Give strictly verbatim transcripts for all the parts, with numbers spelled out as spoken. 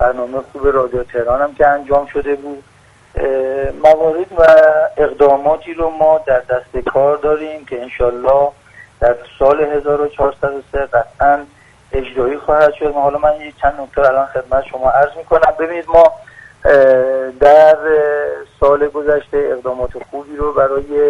برنامه خوب رادیو تهران هم که انجام شده بود. موارد و اقداماتی رو ما در دست کار داریم که انشالله در سال هزار و چهارصد و سه قطعا اجرایی خواهد شد. حالا من یک چند نکته الان خدمت شما عرض میکنم. ببینید ما در سال گذشته اقدامات خوبی رو برای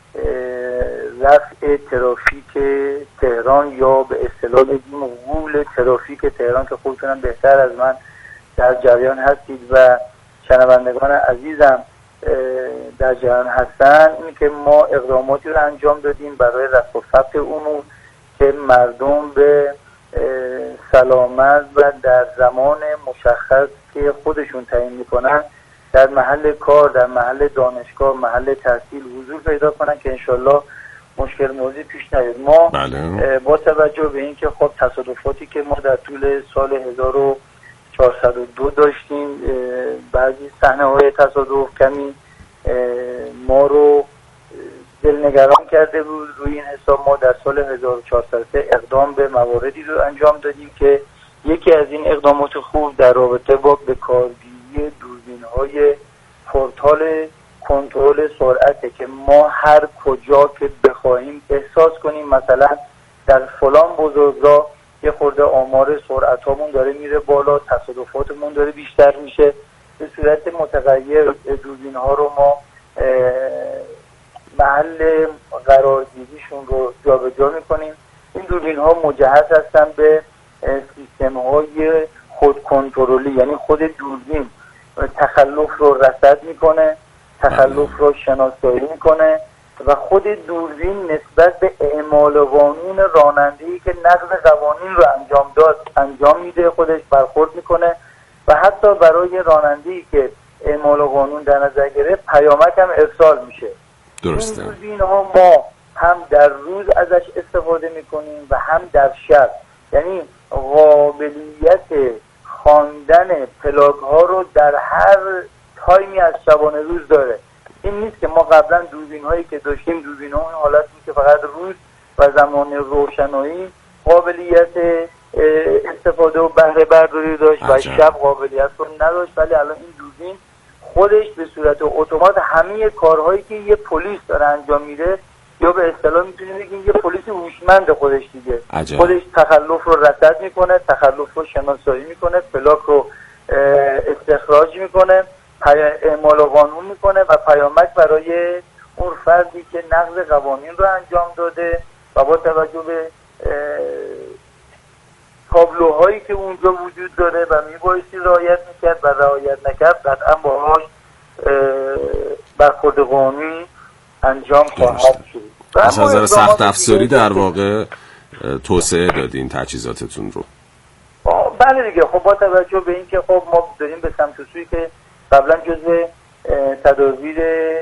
رفع ترافیک تهران یا به اصطلاح بگیم غول ترافیک تهران که خودتونم بهتر از من در جریان هستید و شنوندگان عزیزم در جریان هستن، این که ما اقداماتی رو انجام دادیم برای رفع و ثبت امور که مردم به سلامت و در زمان مشخص که خودشون تعیین میکنن در محل کار، در محل دانشگاه، محل تحصیل حضور پیدا کنن که انشالله مشکل موضوعی پیش نیاد. ما بله. با توجه به این که خب تصادفاتی که ما در طول سال هزار و چهارصد و دو داشتیم، بعضی صحنه های تصادف کمی ما رو دلنگران کرده بود، روی این حساب ما در سال هزار و چهارصد و سه اقدام به مواردی رو انجام دادیم که یکی از این اقدامات خوب در رابطه با به کارگیری دوربین‌های پورتال کنترل سرعته که ما هر کجا که بخواهیم احساس کنیم مثلا در فلان بزرگراه یه خورده آمار سرعتامون داره میره بالا، تصادفاتمون داره بیشتر میشه، به صورت متغیر دوربین‌ها رو ما محل قرارگیریشون رو جابجا میکنیم. این دوربین‌ها مجهز هستن به سیستم‌های خودکنترلی، یعنی خود دوربین تخلف رو رصد میکنه، تخلف رو شناسایی میکنه و خود دوربین نسبت به اعمال قانون راننده‌ای که نقض قوانین رو انجام داد انجام میده، خودش برخورد میکنه و حتی برای راننده‌ای که اعمال قانون در نظر گرفت پیامک هم ارسال میشه. درسته. این دوربین ها ما هم در روز ازش استفاده میکنیم و هم در شب، یعنی قابلیت خواندن پلاگ ها رو در هر تایمی از شبانه روز داره. این نیست که ما قبلا دوربین هایی که داشتیم دوربین ها این حالت بود که فقط روز و زمان روشنایی قابلیت استفاده و بهره برداری داشت و شب قابلیت رو نداشت، ولی الان این دوربین خودش به صورت اتومات همه کارهایی که یه پلیس داره انجام میده، یا به اصطلاح میتونیم بگیم یه پلیس هوشمند خودش دیگه عجب. خودش تخلف رو رصد میکنه، تخلف رو شناسایی میکنه، پلاک رو استخراج میکنه، اعمال قانون میکنه و پیامک برای اون فردی که نقض قوانین رو انجام داده و با توجه به تابلوهایی که اونجا وجود داره و میبایستی رعایت میکرد و رعایت نکرد قطعا باهاش برخورد قانونی انجام خواهد شد. از نظر سخت افزاری در واقع توسعه دادین تجهیزاتتون رو. بله دیگه، خب با توجه به این که خب ما داریم به سمت و سوی که قبلا جزء تدابیر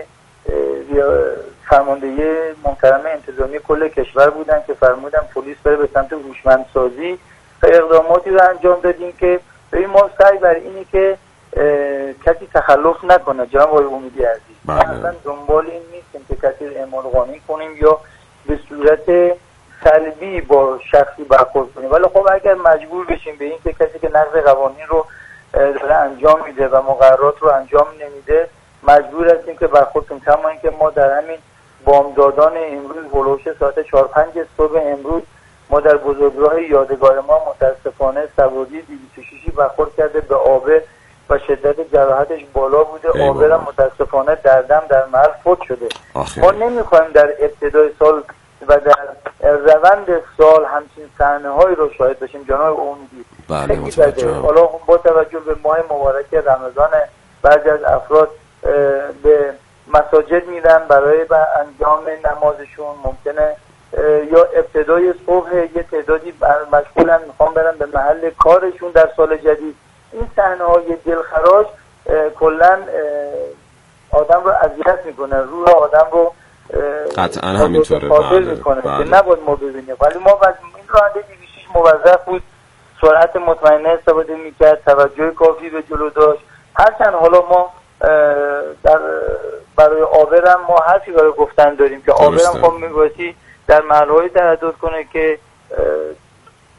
فرماندهی محترم انتظامی کل کشور بودن که فرمودن پلیس بره به سمت هوشمندسازی و اقداماتی رو انجام دادیم که به ما سعی بر اینی که کسی تخلف نکنه. جناب آقای امیدی عزیز، ما اصلا دنبال این نیستیم که کسی اعمال قانون کنیم یا به صورت سلبی با شخصی برخورد کنیم، ولی خب اگر مجبور بشیم به این که کسی که نقض قوانین رو داره انجام میده و مقررات رو انجام نمیده مجبور هستیم که برخورد کنیم. کما اینکه ما در همین بامدادان امروز هلوش ساعت چهار پنج صبح امروز ما در بزرگراه یادگار ما متاسفانه سواری دویست و شش برخورد کرده به آبه و شدت جراحتش بالا بوده. آبه هم متاسفانه در دم در محل فوت شده. آخه. ما نمیخوایم در ابتدای سال و در روند سال همچین صحنه هایی رو شاهد باشیم. جناب امیدی بله متوجهم. حالا با توجه به ماه مبارک رمضان بعضی از افراد به مساجد میرن برای با انجام نمازشون، ممکنه یا ابتدای صبح یه تعدادی مشغولن میخوان برن به محل کارشون در سال جدید. این صحنه های دلخراش کلا آدم رو اذیت میکنه، روح آدم رو قطعا همینطوره بله میکنه که نباید ما ببینیم. ولی ما بعد این راننده دویست و شش موظف بود سرعت مطمئنه استفاده میکرد، توجه کافی به جلو داشت. هرچند حالا ما در برای آبرم ما حرفی برای گفتن داریم که آبرم خب میبایستی در محلهایی تردد کنه که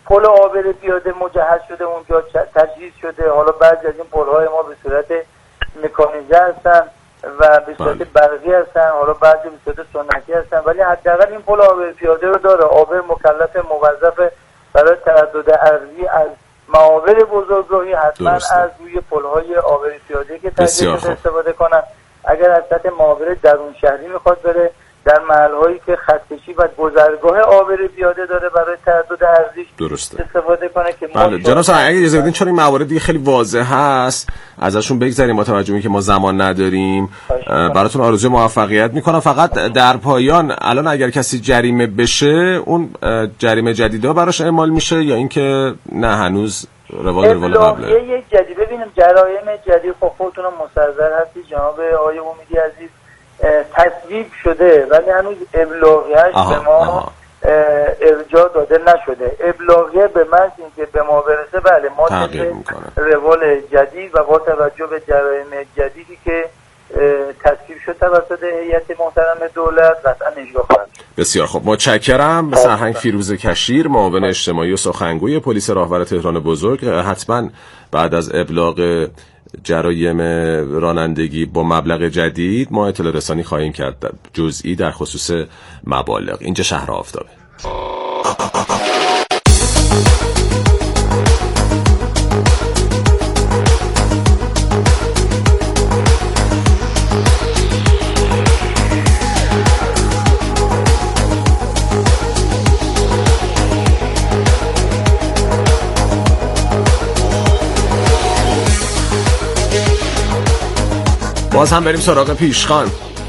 پل عابر پیاده مجهز شده، اونجا تجهیز شده. حالا بعضی از این پل‌های ما به صورت مکانیزه هستن و به صورت برقی هستن، حالا بعضی به صورت سنتی هستن، ولی حداقل این پل عابر پیاده رو داره. عابر مکلف موظف برای تردد ارضی از معابر بزرگراهی حتما از روی پل‌های عابر پیاده که تجهیز استفاده کنن. اگر از سطح معابر درون شهری میخواد بره، در محل‌هایی که خطکشی و گذرگاه عابر پیاده داره برای تردد ارزیش درسته استفاده کنه. که بله جناب سرهنگ اگه اجازه بدین، چون این موارد دیگه خیلی واضح هست ازشون بگذریم با توجه به که ما زمان نداریم. براتون آرزوی موفقیت میکنم. فقط در پایان الان اگر کسی جریمه بشه، اون جریمه جدیدا براش اعمال میشه یا اینکه نه هنوز روال روال قبله؟ یک جدید ببینیم جرایم جدید خب خودتون مستحضر هستی جناب آقای امیدی عزیز، تصویب شده ولی هنوز ابلاغیه‌اش به ما ارجاع داده نشده. ابلاغیه به محض اینکه به ما برسه بله ما تغییر میکنه روال جدید و با توجه به جرایم جدیدی که تصویب شد توسط هیئت محترم دولت قطعا اجرا خواهد شد. بسیار خوب، متشکرم. سرهنگ فیروز کشیر، معاون اجتماعی و سخنگوی پلیس راهور تهران بزرگ. حتما بعد از ابلاغ جرایم رانندگی با مبلغ جدید ما اطلاع رسانی خواهیم کرد جزئی در خصوص مبالغ. اینجا شهر آفتابه. باز هم بریم سراغ پیشخوان.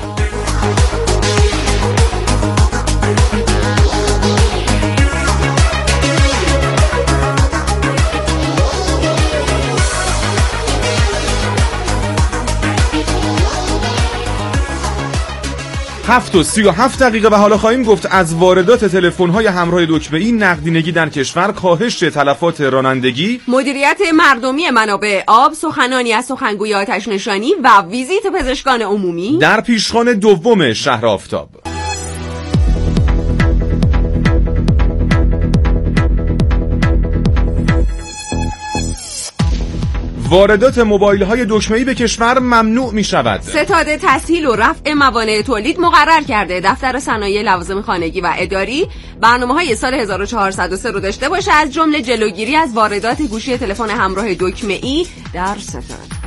هفت و سی و هفت دقیقه و حالا خواهیم گفت از واردات تلفن‌های همراه دکمه‌ای نقدینگی در کشور، کاهش تلفات رانندگی، مدیریت مردمی منابع آب، سخنانی از سخنگوی آتش نشانی و ویزیت پزشکان عمومی در پیشخوان دوم شهر آفتاب. واردات موبایل‌های دکمه‌ای به کشور ممنوع می‌شود. ستاد تسهیل و رفع موانع تولید مقرر کرده. دفتر صنایع لوازم خانگی و اداری برنامه‌های سال هزار و چهارصد و سه رو داشته باشه، از جمله جلوگیری از واردات گوشی تلفن همراه دکمه‌ای در ستاد.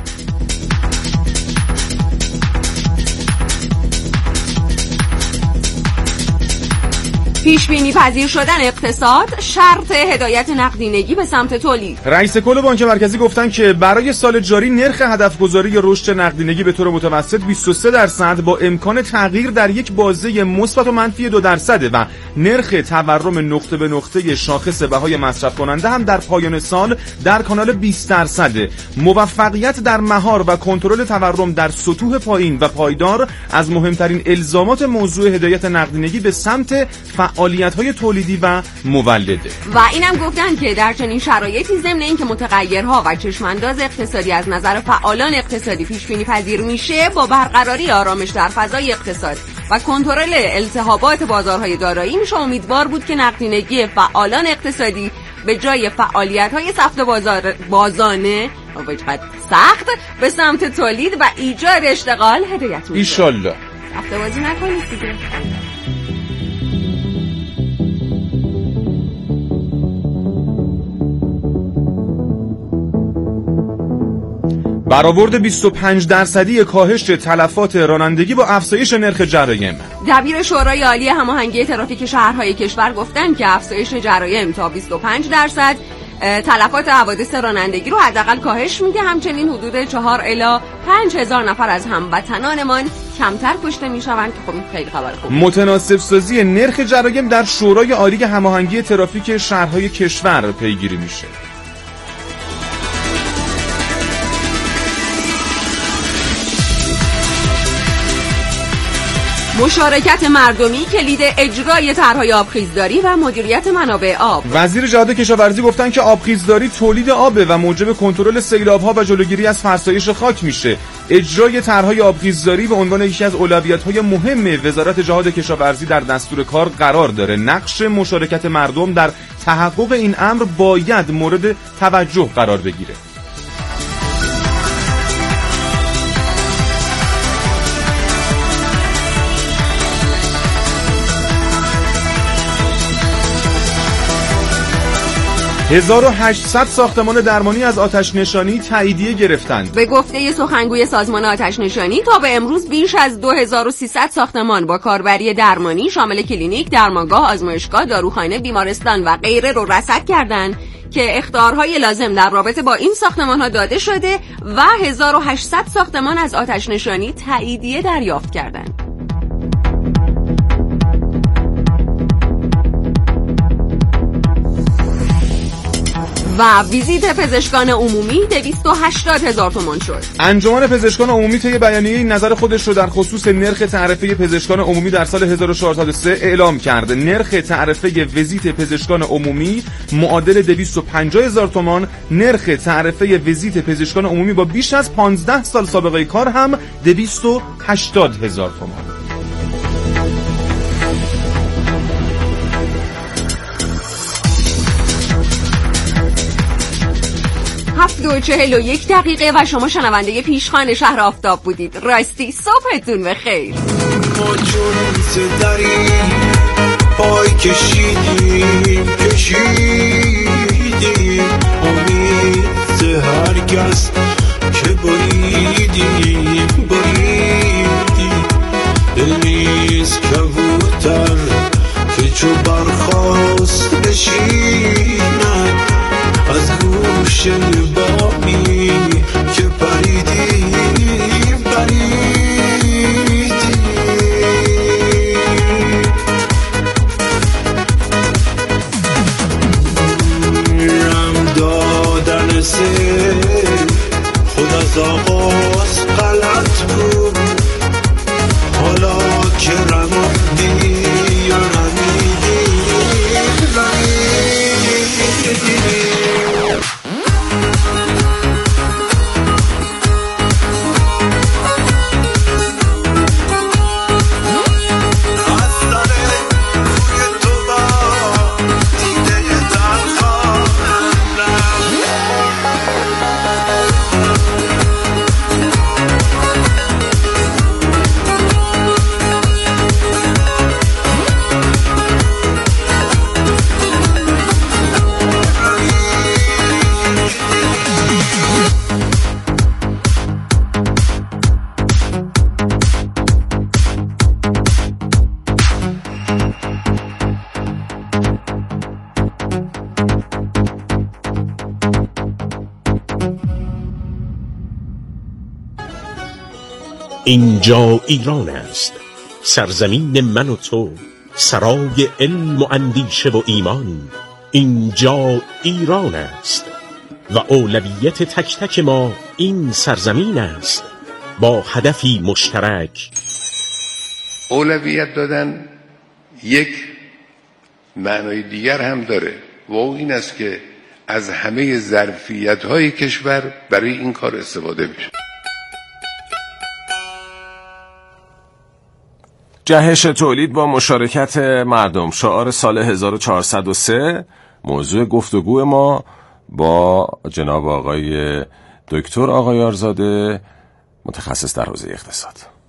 پیش بینی پذیر شدن اقتصاد شرط هدایت نقدینگی به سمت تولید. رئیس کل بانک مرکزی گفتن که برای سال جاری نرخ هدف گذاری رشد نقدینگی به طور متوسط بیست و سه درصد با امکان تغییر در یک بازه مثبت و منفی دو درصد و نرخ تورم نقطه به نقطه شاخص بهای مصرف کننده هم در پایان سال در کانال بیست درصد. موفقیت در مهار و کنترل تورم در سطوح پایین و پایدار از مهمترین الزامات موضوع هدایت نقدینگی به سمت فعالیت‌های تولیدی و مولده. و اینم گفتن که در چنین شرایطی ضمن اینکه متغیرها و چشمانداز اقتصادی از نظر فعالان اقتصادی پیش بینی پذیر میشه، با برقراری آرامش در فضای اقتصاد و کنترل التهابات بازارهای دارایی میشه امیدوار بود که نقدینگی فعالان اقتصادی به جای فعالیت‌های سفت بازار بازانه و سخت به سمت تولید و ایجاد اشتغال هدایت میشه. ان شاءالله. سفت بازی نکنید دیگه. برآورد بیست و پنج درصدی کاهش تلفات رانندگی با افزایش نرخ جرایم. دبیر شورای عالی هماهنگی ترافیک شهرهای کشور گفتند که افزایش جرایم تا بیست و پنج درصد تلفات حوادث رانندگی رو حداقل کاهش میده. همچنین حدود چهار الی پنج هزار نفر از هموطنانمان کمتر کشته میشوند که خب خیلی خبر خوب. متناسب سازی نرخ جرایم در شورای عالی هماهنگی ترافیک شهرهای کشور پیگیری میشه. مشارکت مردمی کلید اجرای طرح‌های آبخیزداری و مدیریت منابع آب. وزیر جهاد کشاورزی گفتن که آبخیزداری تولید آبه و موجب کنترل سیلاب‌ها و جلوگیری از فرسایش خاک میشه. اجرای طرح‌های آبخیزداری به عنوان یکی از اولویت‌های مهم وزارت جهاد کشاورزی در دستور کار قرار داره. نقش مشارکت مردم در تحقق این امر باید مورد توجه قرار بگیره. هزار و هشتصد ساختمان درمانی از آتش نشانی تاییدیه گرفتند. به گفته سخنگوی سازمان آتش نشانی تا به امروز بیش از دو هزار و سیصد ساختمان با کاربری درمانی شامل کلینیک، درمانگاه، آزمایشگاه، داروخانه، بیمارستان و غیره رو رصد کردند که اخطارهای لازم در رابطه با این ساختمان‌ها داده شده و هزار و هشتصد ساختمان از آتش نشانی تاییدیه دریافت کردند. و ویزیت پزشکان عمومی دویست و هشتاد هزار تومان شد. انجمن پزشکان عمومی طی بیانیه نظر خودش رو در خصوص نرخ تعرفه پزشکان عمومی در سال هزار و چهارصد و سه اعلام کرد. نرخ تعرفه ویزیت پزشکان عمومی معادل دویست و پنجاه هزار تومان، نرخ تعرفه ویزیت پزشکان عمومی با بیش از پانزده سال سابقه کار هم دویست و هشتاد هزار تومان. هفت و چهل و یک دقیقه و شما شنونده پیشخوان شهر آفتاب بودید. راستی صبحتون بخیر. ما جون داری پای کشیدیم کشیدیم امید هر کس که بریدیم بریدیم دل نیست کبوتر که چو برخواست بشیند از گوش بامی که پریدیم پریدیم رم دادن سه خود از آغاز غلط بود حالا که رماندی یا رمیدی رمیدی اینجا ایران است، سرزمین من و تو، سرای علم و اندیشه و ایمان. اینجا ایران است و اولویت تک تک ما این سرزمین است با هدفی مشترک. اولویت دادن یک معنای دیگر هم داره و این است که از همه ظرفیت‌های کشور برای این کار استفاده بشه. جهش تولید با مشارکت مردم، شعار سال هزار و چهارصد و سه. موضوع گفتگو ما با جناب آقای دکتر آقایارزاده، متخصص در حوزه اقتصاد.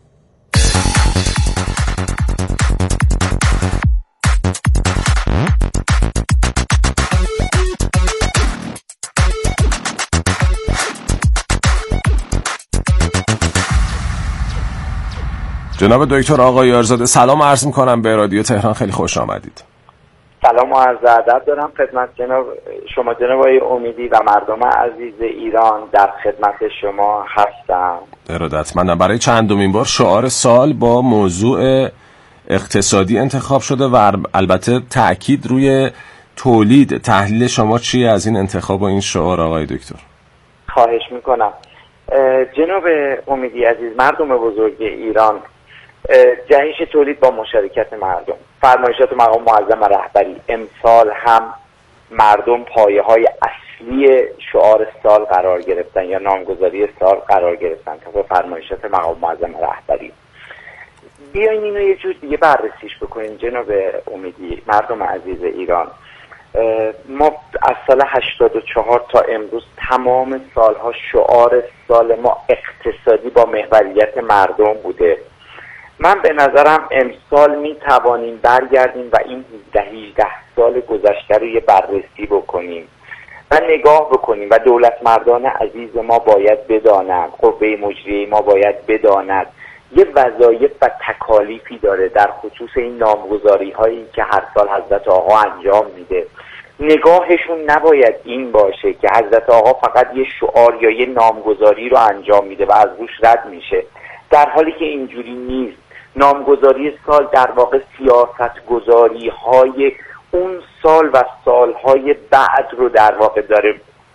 جناب دکتر آقایارزاده سلام عرض می‌کنم به رادیو تهران، خیلی خوش آمدید. سلام و عرض ادب دارم خدمت جناب شما جناب آقای امیدی و مردم عزیز ایران، در خدمت شما هستم. ارادتمندم. برای چندمین بار شعار سال با موضوع اقتصادی انتخاب شده و البته تأکید روی تولید. تحلیل شما چیه از این انتخاب و این شعار آقای دکتر؟ خواهش میکنم. جناب امیدی عزیز، مردم بزرگ ایران، جهش تولید با مشارکت مردم، فرمایشات مقام معظم رهبری. امسال هم مردم پایه های اصلی شعار سال قرار گرفتن یا نامگذاری سال قرار گرفتن تا فرمایشات مقام معظم رهبری. بیاین اینو یه جور دیگه بررسیش بکنیم جناب امیدی، مردم عزیز ایران. ما از سال هشتاد و چهار تا امروز تمام سالها شعار سال ما اقتصادی با محوریت مردم بوده. من به نظرم امسال می توانیم برگردیم و این هجده سال گذشته رو یه بررسی بکنیم و نگاه بکنیم و دولت مردان عزیز ما باید بدانند، قوه مجریه ما باید بداند یه وظایف و تکالیفی داره در خصوص این نامگذاری هایی که هر سال حضرت آقا انجام میده. نگاهشون نباید این باشه که حضرت آقا فقط یه شعار یا یه نامگذاری رو انجام میده و از روش رد میشه، در حالی که اینجوری نیست. نامگذاری سال در واقع سیاست گذاری های اون سال و سالهای بعد رو در واقع داره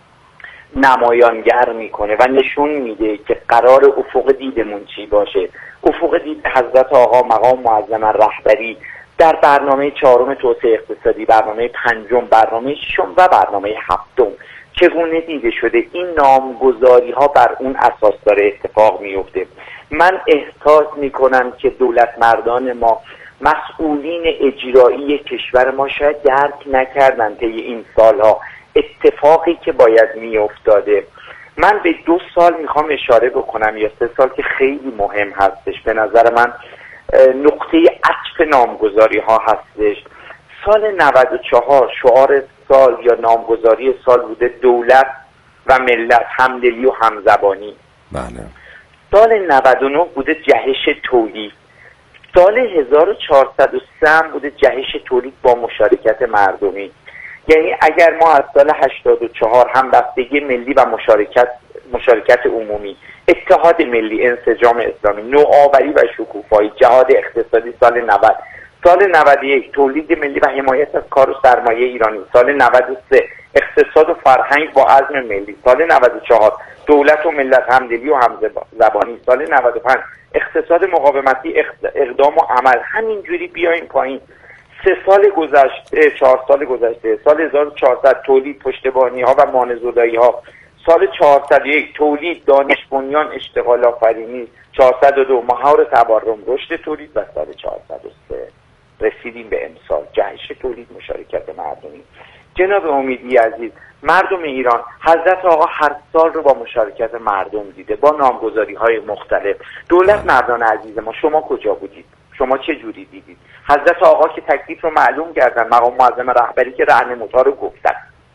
نمایانگر میکنه و نشون میده که قرار افق دیدمون چی باشه. افق دید حضرت آقا مقام معظم رهبری در برنامه چهارم توسعه اقتصادی، برنامه پنجم، برنامه ششم و برنامه هفتم چگونه دیده شده، این نامگذاری ها بر اون اساس داره اتفاق میفته. من احساس میکنم که دولت مردان ما، مسئولین اجرایی کشور ما شاید درک نکردن طی این سالها اتفاقی که باید میافتاده. من به دو سال میخوام اشاره بکنم یا سه سال که خیلی مهم هستش، به نظر من نقطه عطف نامگذاری ها هستش. سال نود و چهار شعار سال یا نامگذاری سال بوده دولت و ملت، همدلی و همزبانی. بله. سال نود و نه بوده جهش تولید. سال هزار و چهارصد و سه بوده جهش تولید با مشارکت مردمی. یعنی اگر ما از سال هشتاد و چهار همبستگی ملی و مشارکت مشارکت عمومی، اتحاد ملی، انسجام اسلامی، نوآوری و شکوفایی، جهاد اقتصادی سال نود، سال نود و یک تولید ملی و حمایت از کار و سرمایه ایرانی، سال نود و سه اقتصاد و فرهنگ با عزم ملی، سال نود و چهار دولت و ملت، همدلی و همزبانی، سال نود و پنج اقتصاد مقاومتی، اقدام و عمل. همینجوری بیایم پایین. سه سال گذشته، چهار سال گذشته، سال هزار و چهارصد تولید پشتیبانی ها و مانع‌زدایی ها، سال چهارصد و یک تولید دانش بنیان اشتغال آفرینی، چهارصد و دو مهار تورم رشد تولید و سال چهارصد و سه رسیدیم به امسال جهش تولید مشارکت مردمی. جناب امیدی عزیز، مردم ایران حضرت آقا هر سال رو با مشارکت مردم دیده، با نامگذاری های مختلف. دولت مردان عزیز ما، شما کجا بودید؟ شما چه جوری دیدید؟ حضرت آقا که تکلیف رو معلوم کردن، مقام معظم رهبری که راهنمودها رو گفتن.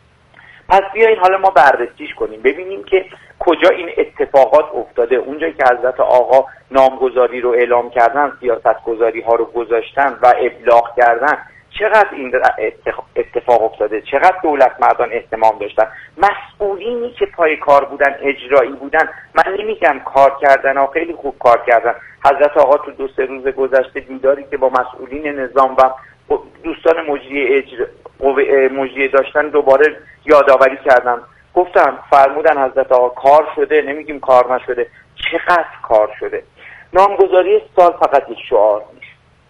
پس بیایین حالا ما بررسیش کنیم، ببینیم که کجا این اتفاقات افتاده. اونجایی که حضرت آقا نامگذاری رو اعلام کردن، سیاست گذاری ها رو گذاشتن و ابلاغ کردن، چقدر این اتفاق افتاده، چقدر دولت مردان اهتمام داشتن، مسئولینی که پای کار بودن، اجرایی بودن. من نمیگم کار کردن ها، خیلی خوب کار کردن. حضرت آقا تو دو سه روز گذشته دیداری که با مسئولین نظام و دوستان مجری اجرا مجری داشتن دوباره یادآوری کردن، گفتم فرمودن حضرت آقا کار شده، نمیگیم کار نشده، چقدر کار شده. نامگذاری سال فقط یک شعار نیست،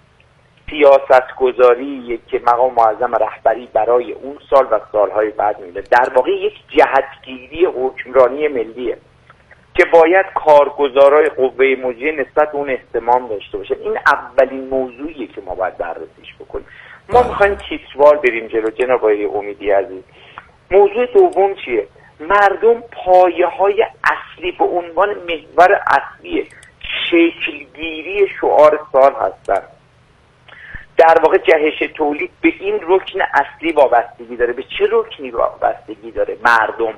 سیاست گذاری که مقام معظم رهبری برای اون سال و سالهای بعد میده، در واقع یک جهتگیری حکمرانی ملیه که باید کارگزارای قوه مجریه نسبت به اون اهتمام داشته باشه. این اولین موضوعیه که ما باید بررسیش بکنیم. ما میخوایم تیتروار بریم جلو جناب آقای امیدی عزیز. موضوع دوم چیه؟ مردم پایه های اصلی به عنوان محور اصلی شکلگیری شعار سال هستن. در واقع جهش تولید به این رکن اصلی وابستگی داره. به چه رکنی وابستگی داره؟ مردم.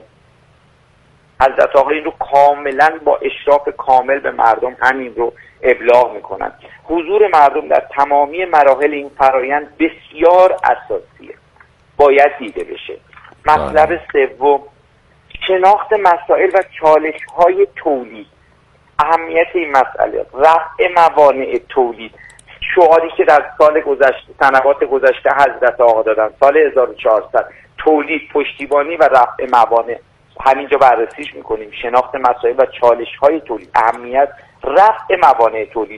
حضرت آقا این رو کاملا با اشراف کامل به مردم همین رو ابلاغ میکنن. حضور مردم در تمامی مراحل این فرایند بسیار اساسیه، باید دیده بشه. مطلب سوم، شناخت مسائل و چالش های تولید، اهمیت این مسئله، رفع موانع تولید. شعاری که در سال گذشته، سنوات گذشته حضرت آقا دادن، سال هزار و چهارصد تولید، پشتیبانی و رفع موانع، همینجا بررسیش میکنیم. شناخت مسائل و چالش های تولید، اهمیت رفع موانع تولید.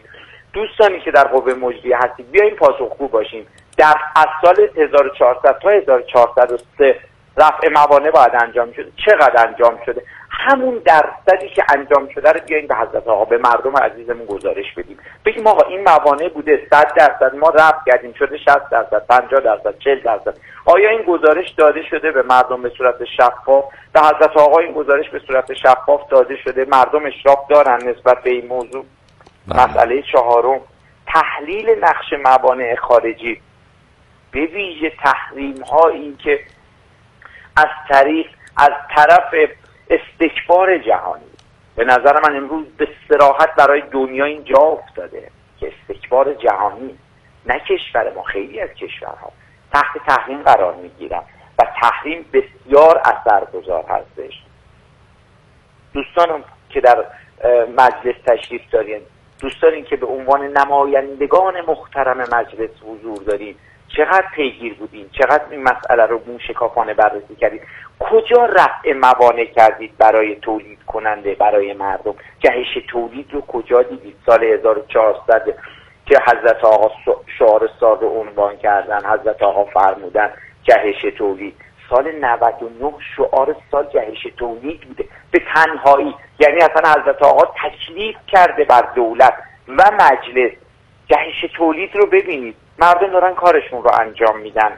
دوستانی که در قوه مجریه هستید بیاین پاسخگو باشیم. در از سال هزار و چهارصد تا هزار و چهارصد و سه رفع موانع باید انجام شده، چقدر انجام شده؟ همون درصدی که انجام شده رو بیاین به حضرت آقا، به مردم عزیزمون گزارش بدیم، بگیم آقا این موانع بوده صد درصد ما رفع کردیم، شده شصت درصد، پنجاه درصد، چهل درصد. آیا این گزارش داده شده به مردم به صورت شفاف؟ به حضرت آقا این گزارش به صورت شفاف داده شده؟ مردم اشراف دارن نسبت به این موضوع؟ مسئله چهارم، تحلیل نقش موانع خارجی، به ویژه تحریم ها، این که از طریق از طرف استکبار جهانی. به نظر من امروز به صراحت برای دنیا اینجا افتاده که استکبار جهانی، نه کشور ما، خیلی از کشورها تحت تحریم قرار میگیرن و تحریم بسیار اثرگذار هستش. دوستانم که در مجلس تشریف دارین، دوستانی که به عنوان نمایندگان محترم مجلس حضور دارین، چقدر پیگیر بودین؟ چقدر این مسئله رو موشکافانه بررسی کردید؟ کجا رفع موانع کردید برای تولید کننده، برای مردم؟ جهش تولید رو کجا دیدید؟ سال هزار و چهارصد که حضرت آقا شعار سال رو عنوان کردن، حضرت آقا فرمودن جهش تولید. سال نود و نه شعار سال جهش تولید بوده به تنهایی. یعنی اصلا حضرت آقا تکلیف کرده بر دولت و مجلس. جهش تولید رو ببینید، مردم دارن کارشون رو انجام میدن.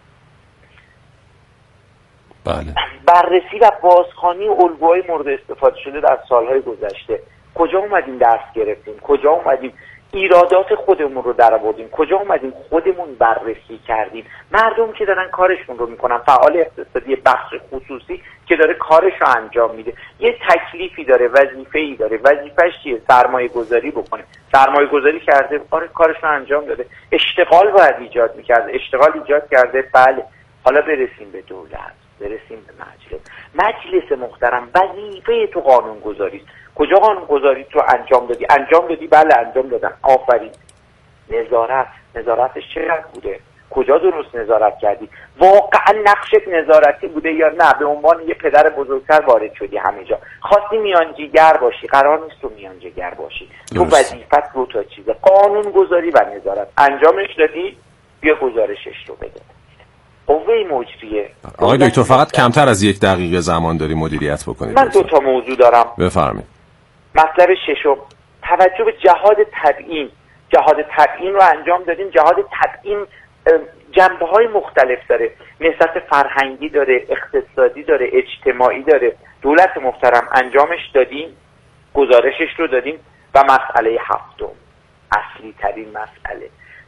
بله. بررسی و بازخوانی الگوهای مورد استفاده شده در سالهای گذشته، کجا اومدیم درس گرفتیم؟ کجا اومدیم ایرادات خودمون رو در آوردیم؟ کجا اومدیم خودمون بررسی کردیم؟ مردم که دارن کارشون رو میکنن، فعال اقتصادی بخش خصوصی که داره کارش رو انجام میده، یه تکلیفی داره، وظیفه‌ای داره. وظیفه‌اش چیه؟ سرمایه گذاری بکنه. سرمایه گذاری کرده، آره کارش رو انجام داده. اشتغال باید ایجاد میکرده، اشتغال ایجاد کرده، بله. حالا برسیم به دولت، برسیم به مجلس. مجلس محترم، وظیفه تو قانون گذاری. کجا قانون گذاری تو انجام دادی؟ انجام دادی؟ بله انجام دادم، آفرین. نظارت، نظارتش چقدر بوده؟ کجا درست نظارت کردی؟ واقعا نقشت نظارتی بوده یا نه؟ به عنوان یه پدر بزرگتر وارد شدی همه جا، خواستی میانجیگر باشی، قرار نیست تو میانجیگر باشی. تو وظیفت دو تا چیزه، قانون گذاری و نظارت. انجامش دادی؟ بیا گزارشش رو بده. قوه مجریه. آقای دکتر فقط کمتر از یک دقیقه زمان داری مدیریت بکنید. من دو تا موضوع دارم. بفرمایید. مطلب ششم، توجه به جهاد تبیین. جهاد تبیین رو انجام دادیم. جهاد تبیین جنبه های مختلف داره، نسبت فرهنگی داره، اقتصادی داره، اجتماعی داره. دولت محترم انجامش دادیم، گزارشش رو دادیم. و مسئله هفتم، اصلی ترین مسئله،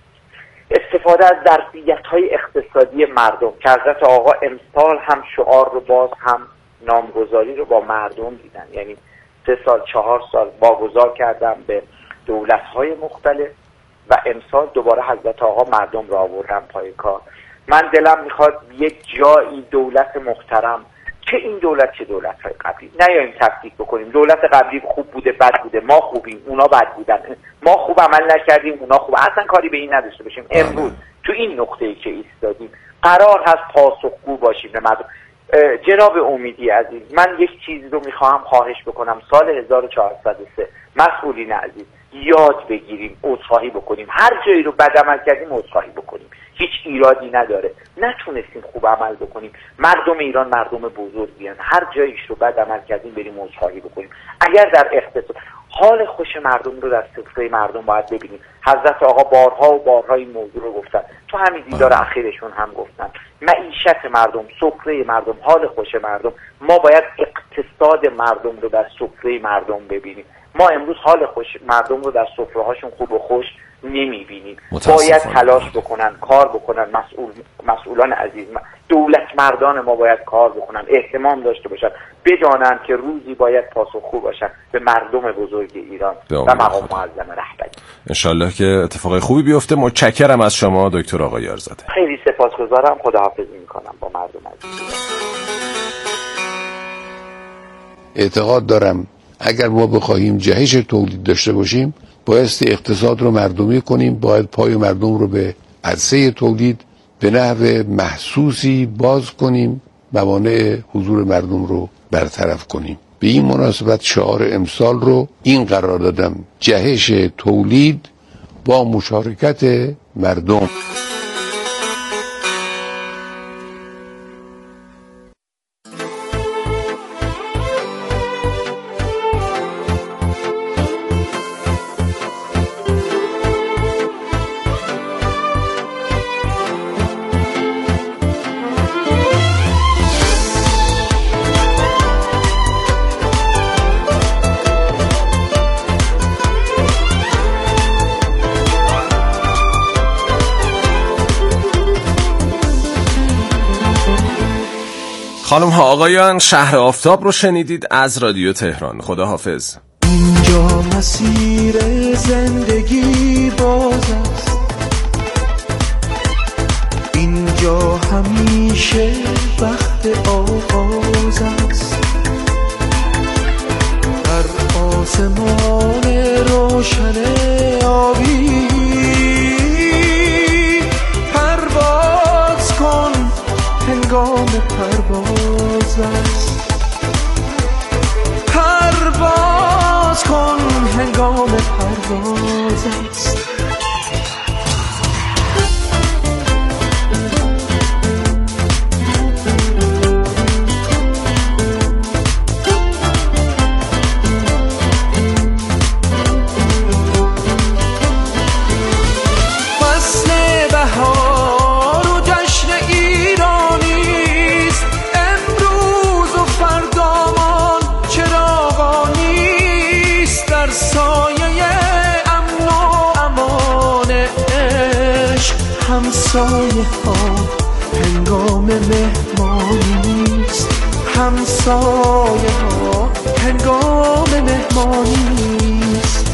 استفاده از ظرفیت‌های اقتصادی مردم که حضرت آقا امسال هم شعار رو باز هم نامگذاری رو با مردم دیدن. یعنی سه سال چهار سال واگذار کردن به دولت‌های مختلف و امسال دوباره حضرت آقا مردم رو آوردن پای کار. من دلم میخواد یک جایی دولت محترم، که این دولت چه دولت‌های قبلی، نیاییم تفکیک بکنیم. دولت قبلی خوب بوده، بد بوده، ما خوبیم، اونا بد بودن، ما خوب عمل نکردیم، اونا خوب، اصلا کاری به این نداشته باشیم. امروز تو این نقطه‌ای که ایستادیم قرار هست پاسخگو باشیم به مردم. جناب امیدی عزیز، من یک چیز رو میخواهم خواهش بکنم. سال هزار و چهارصد و سه مسئولین عزیز یاد بگیریم عذرخواهی بکنیم. هر جایی رو بد عمل کردیم عذرخواهی بکنیم، هیچ ایرادی نداره. نتونستیم خوب عمل بکنیم، مردم ایران مردم بزرگیان، هر جاییش رو بد عمل کردیم بریم عذرخواهی بکنیم. اگر در اقتصاد حال خوش مردم رو در سفره مردم باید ببینیم. حضرت آقا بارها و بارها این موضوع رو گفتن، تو همین دیدار اخیرشون هم گفتن. معیشت مردم، سفره مردم، حال خوش مردم. ما باید اقتصاد مردم رو در سفره مردم ببینیم. ما امروز حال خوش مردم رو در سفره هاشون خوب و خوش نمیبینیم. باید تلاش بکنن، کار بکنن. مسئول مسئولان عزیز، دولت مردان ما باید کار بکنن، اهتمام داشته باشن، بدانن که روزی باید پاسخگو باشن به مردم بزرگ ایران و مقام معظم رهبری. انشالله که اتفاقای خوبی بیفته. متشکرم از شما دکتر آقایارزاده. خیلی سپاسگزارم. خداحافظی میکنم با مردم عزیز. اعتقاد دارم اگر ما بخواهیم جهش تولید داشته باشیم بایستی اقتصاد رو مردمی کنیم، باید پای مردم رو به عرصه تولید به نحو محسوسی باز کنیم، موانع حضور مردم رو برطرف کنیم. به این مناسبت شعار امسال رو این قرار دادم: جهش تولید با مشارکت مردم. خانم ها آقایان، شهر آفتاب رو شنیدید از رادیو تهران. خدا حافظ. اینجا مسیر زندگی باز است، اینجا همیشه وقت آغاز است. در آسمان روشن آبی پرواز کن، هنگام پرواز است. پرواز کن، هنگام پرواز است. همسایه ها هنگام مهمانی است، همسایه ها هنگام مهمانی است.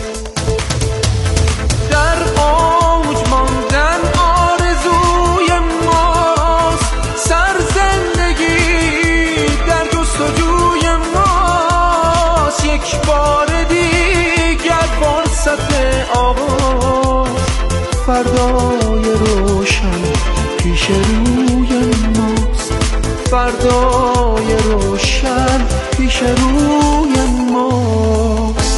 در اوج ماندن آرزوی ماست، سرزندگی در جستجوی ماست. یک بار دیگر فرصت آغاز، فردای روشن پیش روی ماست. فردای روشن پیش روی ماست.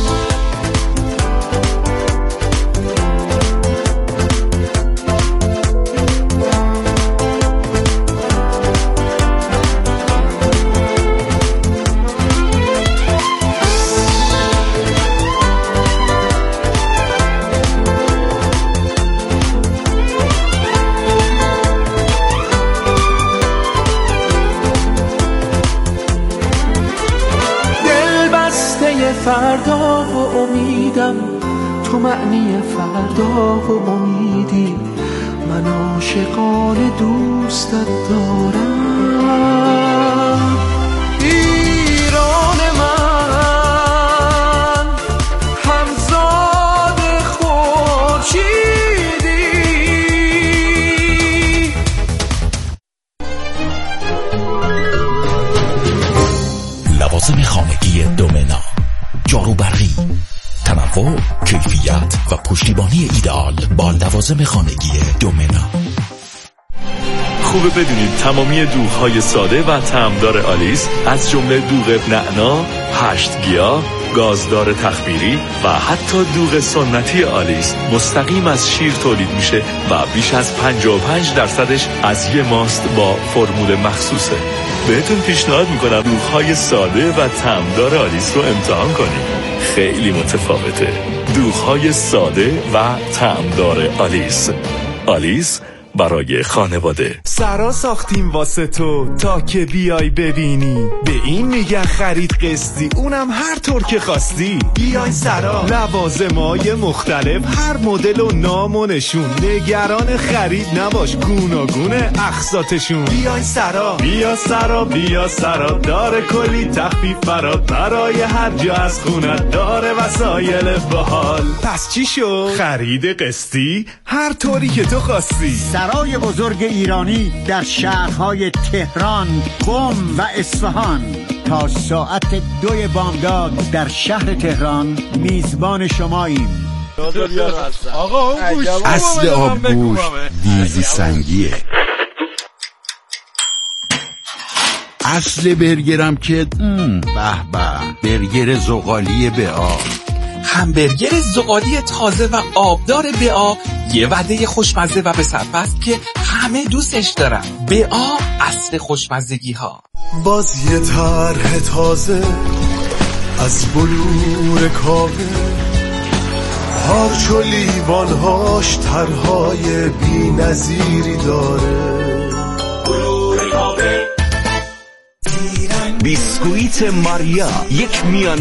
فردا و امیدم، تو معنی فردا و امیدی. من عاشقانه دوستت دارم. ایران من همزاد خورشیدی. لوازم خانگی دومنا، جارو برقی، تنوع، کیفیت و پشتیبانی ایدئال با لوازم خانگی دومنا. خوبه بدونید تمامی دوغ‌های ساده و طعمدار آلیس از جمله دوغ نعنا، هشت گیاه، گازدار تخمیری و حتی دوغ سنتی آلیس مستقیم از شیر تولید میشه و بیش از پنجاه و پنج درصدش از یه ماست با فرمول مخصوصه. بهتون پیشنهاد میکنم دوغ‌های ساده و طعمدار آلیس رو امتحان کنید. خیلی متفاوته. دوغ‌های ساده و طعمدار آلیس. آلیس برای خانواده. سرا ساختیم واسه تو تا که بیای ببینی. به این میگن خرید قسطی، اونم هر طور که خواستی. بیای سرا، لوازمای مختلف، هر مدل و نام و نشون. نگران خرید نباش، گوناگونه اقساطشون. بیای سرا، بیا سرا، بیا سرا، داره کلی تخفیف برات. برای هر جا از خونت داره وسایل باحال. پس چی شد؟ خرید قسطی هر طوری که تو خواستی. سرای بزرگ ایرانی در شهرهای تهران، قم و اصفهان تا ساعت دوی بامداد در شهر تهران میزبان شماییم. آقا اون گوش اصل آبگوش دیزی سنگیه. اصل برگرم که به به برگر زغالی به آب. همبرگر زغالی تازه و آبدار بآ یه وعده خوشمزه و به صرف است که همه دوستش دارن. بآ اصل خوشمزگی ها. باز یه طرح تازه از بلور کاوه، هارچ و لیوانهاش طرحهای بی نظیری داره. بیسکویت ماریا، یک میان